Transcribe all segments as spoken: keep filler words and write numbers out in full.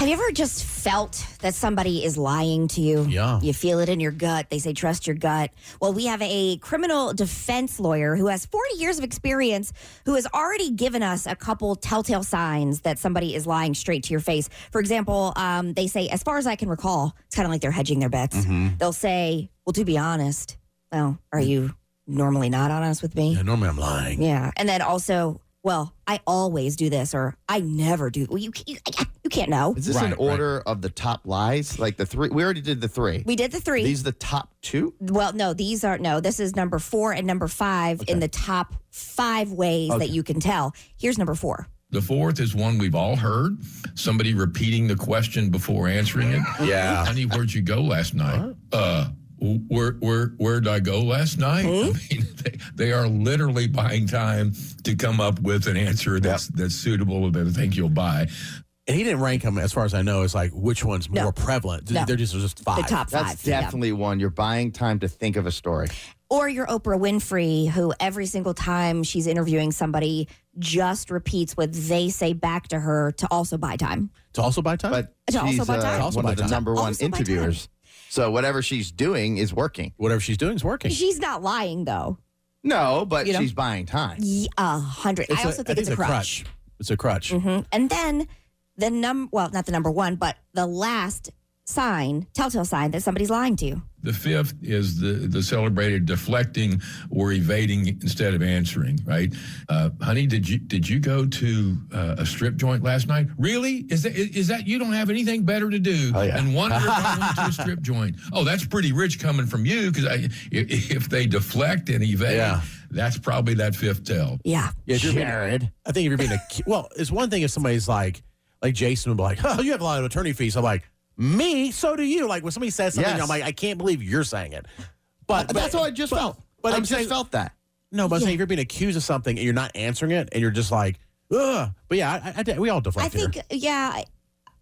Have you ever just felt that somebody is lying to you? Yeah. You feel it in your gut. They say, trust your gut. Well, we have a criminal defense lawyer who has forty years of experience who has already given us a couple telltale signs that somebody is lying straight to your face. For example, um, they say, as far as I can recall, it's kind of like they're hedging their bets. Mm-hmm. They'll say, well, to be honest, well, are you normally not honest with me? Yeah, normally I'm lying. Yeah. And then also, well, I always do this, or I never do. Well, you, you, you can't know. Is this Right, an order of the top lies? Like the three? We already did the three. We did the three. These the top two? Well, no, these are, no, this is number four and number five Okay. in the top five ways Okay. that you can tell. Here's number four. The fourth is one we've all heard. Somebody repeating the question before answering it. Yeah. Honey, where'd you go last night? Uh, where where where'd I go last night? I mean, they, they are literally buying time to come up with an answer that's that's suitable that they think you'll buy. And he didn't rank them, as far as I know, as like which one's No. more prevalent. No. They're just, just five. The top That's five. yeah. definitely one. You're buying time to think of a story. Or your Oprah Winfrey, who every single time she's interviewing somebody just repeats what they say back to her to also buy time. To also buy time? But To also she's buy time. uh, To also one buy of the time. number one Also buy time. interviewers. So whatever she's doing is working. Whatever she's doing is working. She's not lying, though. No, but You know? she's buying time. Ye- A hundred. I also think it's a crutch. It's a crutch. Mhm. And then the num well, not the number one, but the last sign, telltale sign that somebody's lying to you. The fifth is the, the celebrated deflecting or evading instead of answering, right? Uh, honey, did you did you go to uh, a strip joint last night? Really? Is that is that you don't have anything better to do Oh, yeah. and wonder if I went to a strip joint? Oh, that's pretty rich coming from you because if, if they deflect and evade, Yeah. that's probably that fifth tell. Yeah. Yeah, if you're being- Jared. I think if you're being a well, it's one thing if somebody's like, like Jason would be like, oh, you have a lot of attorney fees. I'm like, me? So do you. Like when somebody says something, Yes. I'm like, I can't believe you're saying it. But, but That's how I just but- felt. But I I'm just saying, felt that. no, but I'm Yeah. saying if you're being accused of something and you're not answering it, and you're just like, ugh. But yeah, I, I, I, we all I deflect here. think, yeah, I,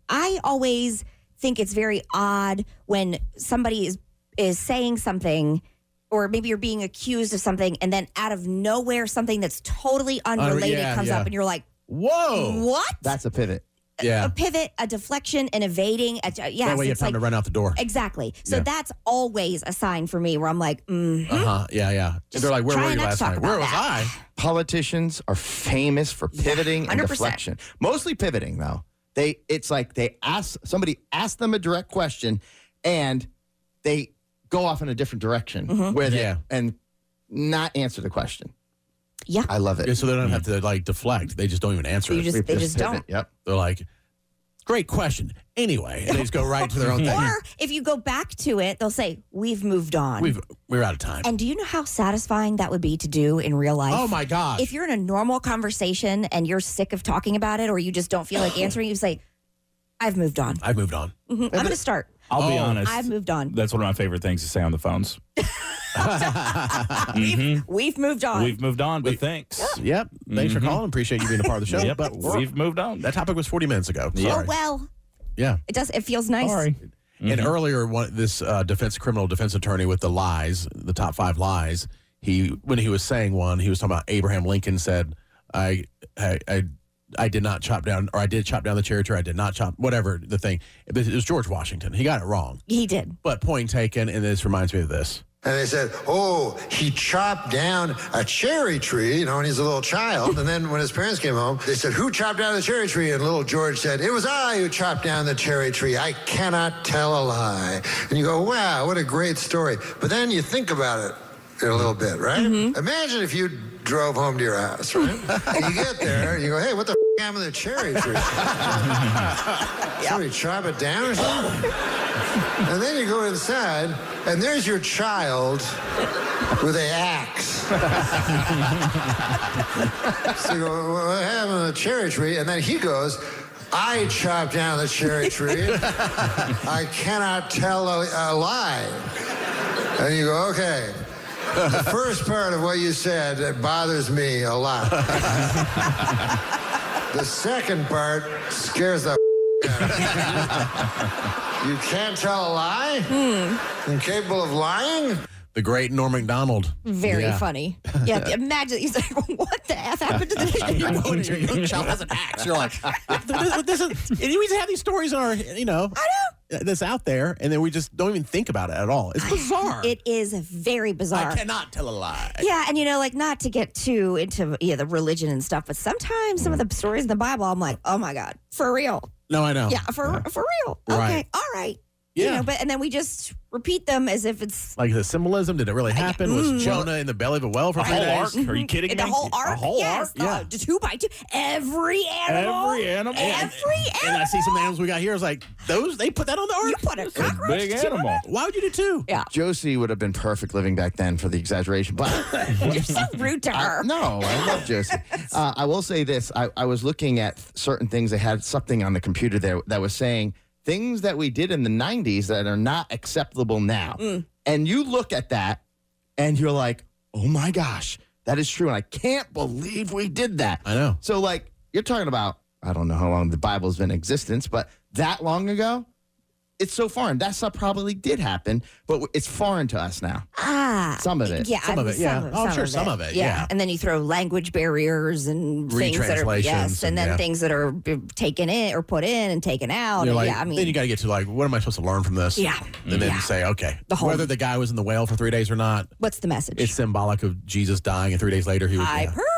I always think it's very odd when somebody is is saying something, or maybe you're being accused of something, and then out of nowhere, something that's totally unrelated yeah, comes yeah. up, and you're like, Whoa. what? That's a pivot. Yeah. A pivot, a deflection, an evading. A, yes, That way you have it's time like, to run out the door. exactly. So Yeah. that's always a sign for me where I'm like, mm, Uh huh. Yeah, yeah. And Just they're like, where try were you not to last talk night? about Where was that. I? Politicians are famous for pivoting and one hundred percent. deflection. Mostly pivoting, though. They It's like they ask somebody ask them a direct question, and they go off in a different direction Mm-hmm. where they Yeah. and not answer the question. yeah. I love it. Yeah, so they don't have to like deflect. They just don't even answer You it. just- We they just pivot. don't. Yep. They're like, great question. Anyway, and they just go right to their own thing. Or if you go back to it, they'll say, we've moved on. We've we're out of time. And do you know how satisfying that would be to do in real life? Oh my gosh. If you're in a normal conversation and you're sick of talking about it, or you just don't feel like answering, you say, I've moved on. I've moved on. Mhm. I'm going to start. I'll be Oh, honest. I've moved on. That's one of my favorite things to say on the phones. We've, we've moved on. We've moved on, but thanks. Yep. Thanks for calling. Appreciate you being a part of the show. Yep, But we're- we've moved on. that topic was forty minutes ago. Yeah. oh, Sorry. well, Yeah. it does. It feels nice. Sorry. And earlier, one, this uh, defense criminal defense attorney with the lies, the top five lies, he when he was saying one, he was talking about Abraham Lincoln said, I, I, I, I did not chop down, or I did chop down the cherry tree. I did not chop, whatever the thing. It was George Washington. He got it wrong. He did. But point taken, and this reminds me of this. And they said, oh, he chopped down a cherry tree, you know, when he's a little child. And then when his parents came home, they said, who chopped down the cherry tree? And little George said, it was I who chopped down the cherry tree. I cannot tell a lie. And you go, wow, what a great story. But then you think about it a little bit, right? Imagine if you drove home to your house, right? And you get there, and you go, hey, what the f*** happened to the cherry tree? Somebody chop it down or something? And then you go inside, and there's your child with an axe. So you go, what happened to the cherry tree? And then he goes, I chopped down the cherry tree. I cannot tell a, a lie. And you go, okay. The first part of what you said it bothers me a lot. The second part scares the out of me. You can't tell a lie? Incapable of lying? The great Norm Macdonald. Very Yeah. funny. Yeah, imagine he's like, what the F happened to the You go into your young child has an axe. You're like, this, this is, and we just have these stories on our, you know, I know. that's out there, and then we just don't even think about it at all. It's bizarre. It is very bizarre. I cannot tell a lie. Yeah, and you know, like not to get too into yeah the religion and stuff, but sometimes some of the stories in the Bible, I'm like, oh my god, for real? No, I know. Yeah, for for real. Right. Okay, all right. Yeah. You know, but and then we just repeat them as if it's Like the symbolism, did it really happen? Was Jonah in the belly of a whale for A three whole days? ark? Are you kidding the me? whole ark. A whole yes, ark? the- Yeah. the two by two. Every animal. Every animal. Every And I animal. see some animals we got here. It's like, those, they put that on the You ark? put a A cockroach. big to animal. it? Why would you do two? Yeah, Josie would have been perfect living back then for the exaggeration. But you're so rude to her. I, no, I love Josie. Uh, I will say this. I, I was looking at certain things. They had something on the computer there that was saying things that we did in the nineties that are not acceptable now. Mm. And you look at that and you're like, oh my gosh, that is true. And I can't believe we did that. I know. So, like, you're talking about, I don't know how long the Bible's been in existence, but that long ago, it's so foreign. That stuff probably did happen, but it's foreign to us now. Ah, Some of it. Yeah, Some of it, yeah. Oh, I'm sure some of it, yeah. And then you throw language barriers and things that are Retranslations yes, and and- then yeah. things that are uh, taken in or put in and taken out. You're And like, yeah, I mean, then you got to get to like, what am I supposed to learn from this? Yeah. And then Yeah. say, okay, The whole- whether the guy was in the whale for three days or not, what's the message? it's symbolic of Jesus dying, and three days later he was. Yeah. Hyperbole.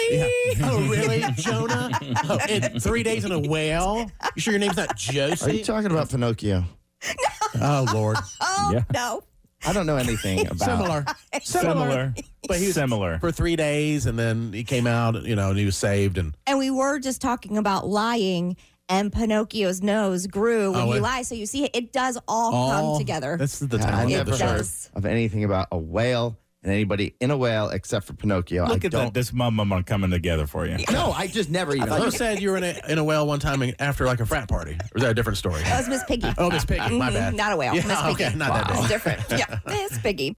Oh, really, Jonah? Oh, and three days in a whale? You sure your name's not Are Josie? you talking about Pinocchio? Oh, Lord. Oh Yeah. no. I don't know anything about Similar. Similar. But he was Similar. for three days, and then he came out, you know, and he was saved. And And we were just talking about lying, and Pinocchio's nose grew when Oh, he it- lies. So you see, it does all all come together. That's the I talent of never the show. heard does. of anything about a whale and anybody in a whale except for Pinocchio. Look I at don't. that. This mum mum are coming together for you. No, I just never I even thought you heard. said you were in a, in a whale one time after like a frat party. Or is that a different story? That was Miss Piggy. Oh, Miss Piggy. My Mhm, bad. Not a whale. Yeah, Miss Piggy. okay, not that It's bad. different. Yeah, Miss Piggy.